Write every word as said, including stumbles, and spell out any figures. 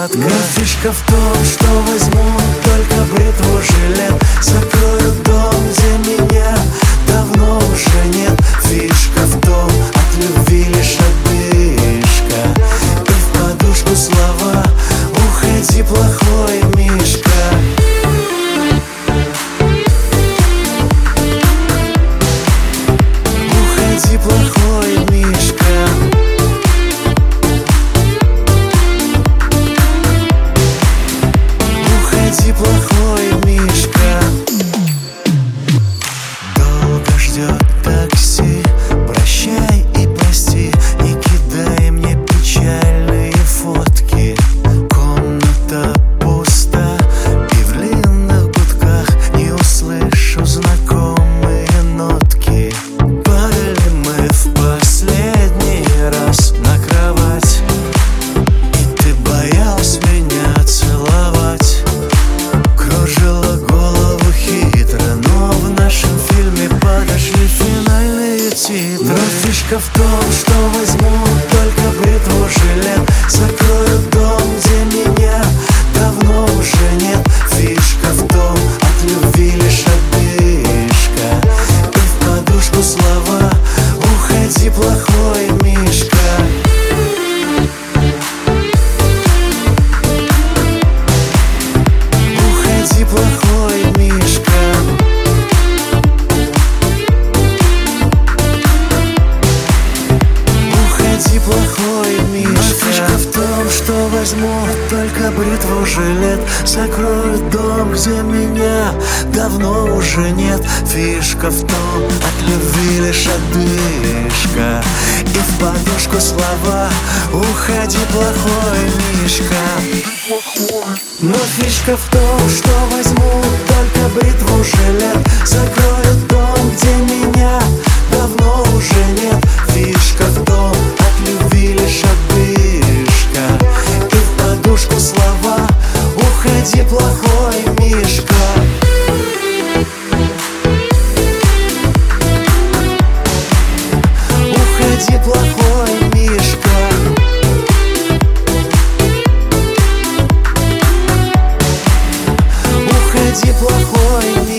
сладко. Но фишка в том, что возьму только бритву жилет, закрою дом, где меня давно уже нет. Фишка в том, от любви лишь одышка, и в подушку слова: уходи, плохой мишка. Уходи, плохой мишка. Уходи, плохой мишка. Долго ждет такси, прощай и прости, не кидай мне печальные фотки. Комната пуста, и в длинных гудках не услышу знакомые нотки. Падали мы в последний раз на кровать, и ты боялась меня целовать. Кружила голову хитро, но в нашем фильме подошли финальные титры. Но фишка в том, что возьму только бритву жилет, закрою дом, где меня давно уже нет. Фишка в том, от любви лишь одышка, и в подушку слова: уходи, плохой мишка. Уходи, плохой мишка. Уходи, плохой мишка. Но фишка в том, что возьму только бритву жилет, закрою дом, где меня давно уже нет. Фишка в том, от любви лишь одышка, и в подушку слова: уходи, плохой мишка. Но фишка в том, что возьму только бритву жилет, закрою дом, где меня давно уже нет. Фишка в том, от любви лишь одышка, и в подушку слова: уходи, плохой мишка. Уходи, плохой мишка. Уходи, плохой мишка.